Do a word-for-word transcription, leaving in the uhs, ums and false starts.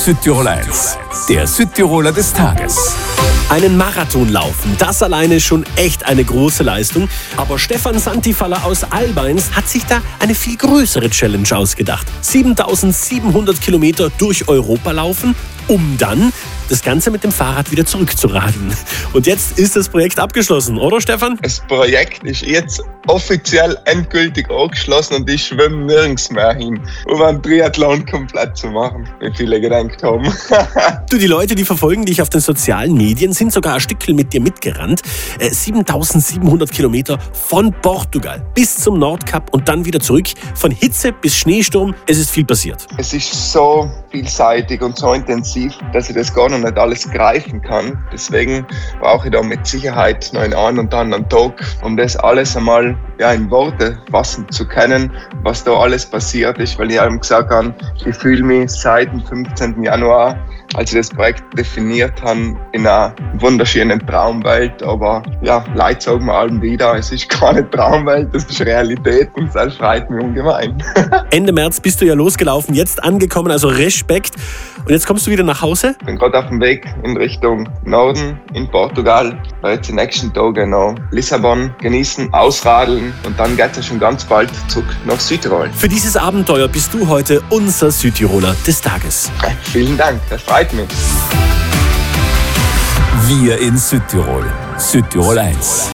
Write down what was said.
Südtirol eins, der Südtiroler des Tages. Einen Marathon laufen, das alleine schon echt eine große Leistung. Aber Stefan Santifaller aus Albeins hat sich da eine viel größere Challenge ausgedacht. siebentausendsiebenhundert Kilometer durch Europa laufen, um dann das Ganze mit dem Fahrrad wieder zurückzuradeln. Und jetzt ist das Projekt abgeschlossen, oder Stefan? Das Projekt ist jetzt offiziell endgültig abgeschlossen und ich schwimme nirgends mehr hin, um einen Triathlon komplett zu machen, wie viele gedacht haben. Du, die Leute, die verfolgen dich auf den sozialen Medien, sind sogar ein Stückchen mit dir mitgerannt. Äh, siebentausendsiebenhundert Kilometer von Portugal bis zum Nordkap und dann wieder zurück. Von Hitze bis Schneesturm, es ist viel passiert. Es ist so vielseitig und so intensiv, dass ich das gar noch nicht alles greifen kann. Deswegen brauche ich da mit Sicherheit noch einen einen und anderen Tag, um das alles einmal ja, in Worte fassen zu können, was da alles passiert ist, weil ich eben gesagt habe, ich fühle mich seit dem fünfzehnten Januar, als ich das Projekt definiert habe, in einer wunderschönen Traumwelt. Aber ja, Leute sagen mir allem wieder, es ist keine Traumwelt, das ist Realität und das freut mich ungemein. Ende März bist du ja losgelaufen, jetzt angekommen, also Respekt. Und jetzt kommst du wieder nach Hause? Ich bin gerade auf dem Weg in Richtung Norden in Portugal. Weil jetzt die nächsten Tage noch Lissabon genießen, ausradeln und dann geht es ja schon ganz bald zurück nach Südtirol. Für dieses Abenteuer bist du heute unser Südtiroler des Tages. Vielen Dank, das freut mich. Wir in Südtirol. Südtirol eins.